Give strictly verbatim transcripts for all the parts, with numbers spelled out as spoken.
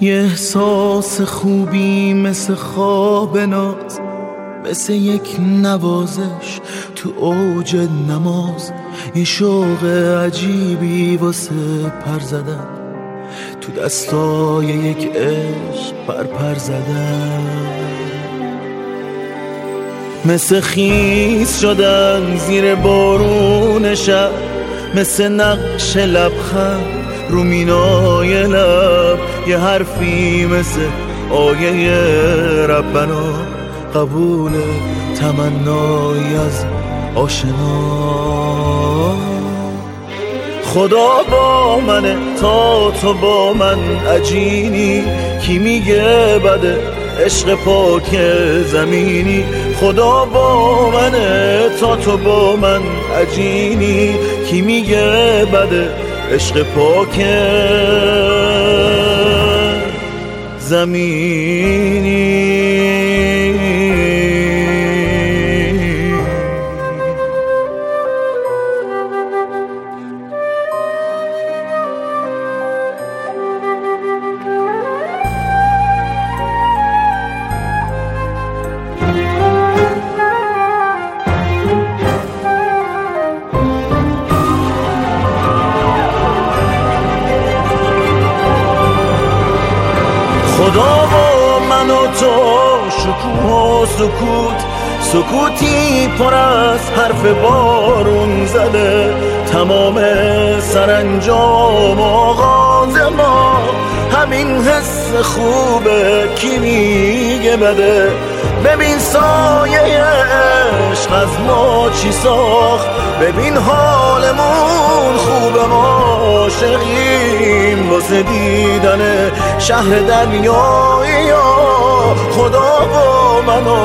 یه احساس خوبی مثل خواب ناز، مثل یک نوازش تو اوج نماز، یه شوق عجیبی واسه پر زدن، تو دستای یک عشق پر پر زدن، مثل خیس شدن زیر بارون شب، مثل نقش لبخند رو مینای لب، یه حرفی مثل آیه ربنا، قبول تمنایی از آشنا. خدا با منه تا تو با من عجینی، کی میگه بده عشق پاک زمینی. خدا با منه تا تو با من عجینی، کی میگه بده عشق پاک زمینی. خدا با من و تو شکوه و سکوت، سکوتی پر از حرف بارون زده، تمام سرانجام آغاز ما همین حس خوبه، کی میگه بده. ببین سایه عشق از ما چی ساخت، ببین حالمون خوبه، ما عاشقیم واسه دیدن شهر دریایی. یا خدا با من و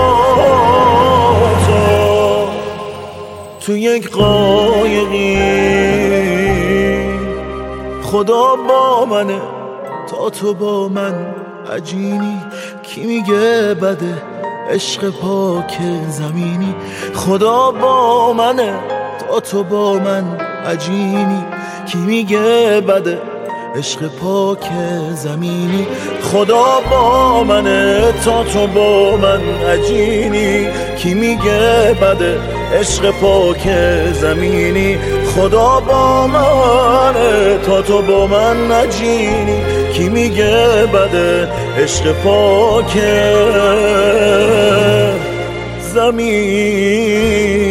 تو تو یک قایقی، خدا با منه تا تو با من عجینی، کی میگه بده عشق پاک زمینی. خدا با منه تا تو با من عجینی، کی میگه بده عشق پاک زمینی. خدا با منه تا تو با من عجینی، کی میگه بده عشق پاک زمینی. خدا با منه تا تو با من عجینی، کی میگه بده عشق پاک زمینی.